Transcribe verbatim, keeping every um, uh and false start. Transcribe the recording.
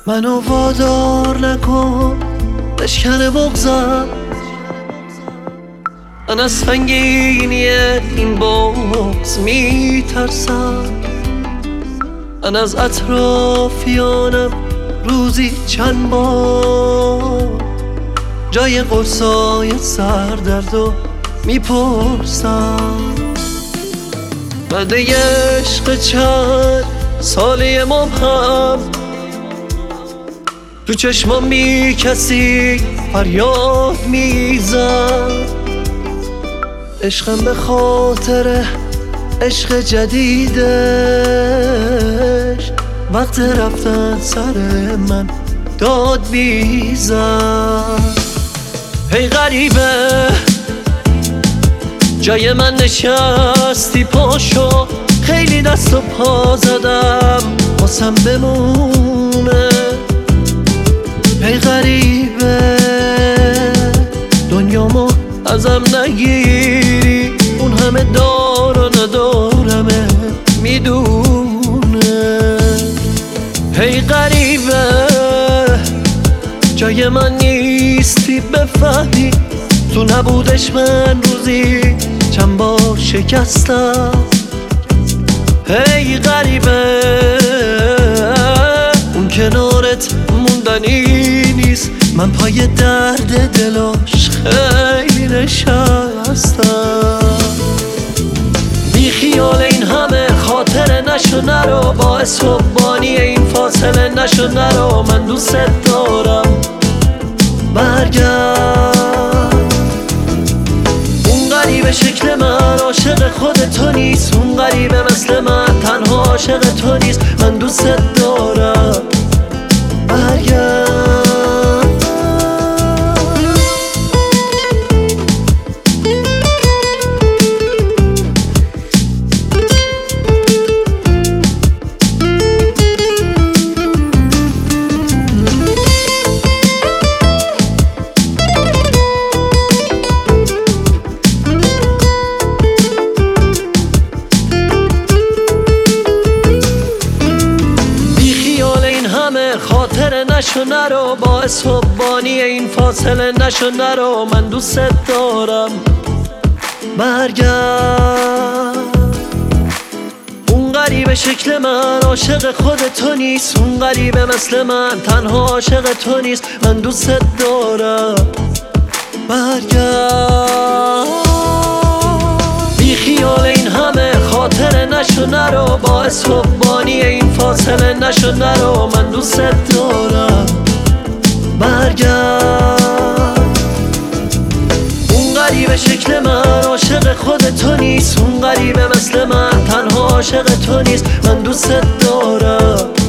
منو وادار نکن بشکن بغضم، من از سنگینی این بغض میترسم. من از اطرافیانم روزی چند بار جای قرصای سردردو میپرسم. بعد عشق چند سالی مبهم تو چشمام بی کسی فریاد میزن. عشقم به خاطر عشق جدیدش وقت رفتن سر من داد میزن. هی غریبه جای من نشستی پاشو، خیلی دست و پا زدم واسم بمونه. هی غریبه دنیامو ازم نگیری، اون همه دار و ندارمه میدونه. هی غریبه جای من نیستی بفهمی، تو نبودش من روزی چند بار شکستم. هی غریبه اون کنارت موندنی نیست، من پای درد دلاش خیلی نشستم. بی خیال این همه خاطر نشو نرو، باعث حبانی این فاصله نشو نرو. من دوست دارم برگرد. اون غریبه شکل من عاشق خود تو نیست، اون غریبه مثل من تنها عاشق تو نیست. من دوست دارم برگرد. خاطر نشو نرو، باعث حبانی این فاصله نشو نرو. من دوست دارم برگرد. اون غریبه شکل من عاشق خود تو نیست، اون غریبه مثل من تنها عاشق تو نیست. من دوست دارم برگرد. بی خیال این همه خاطر نشو نرو، باعث حبانی این فاصله نشو نرو. من دوست دارم برگرد. اون غریبه شکل من عاشق خود تو نیست، اون غریبه مثل من تنها عاشق تو نیست. من دوست دارم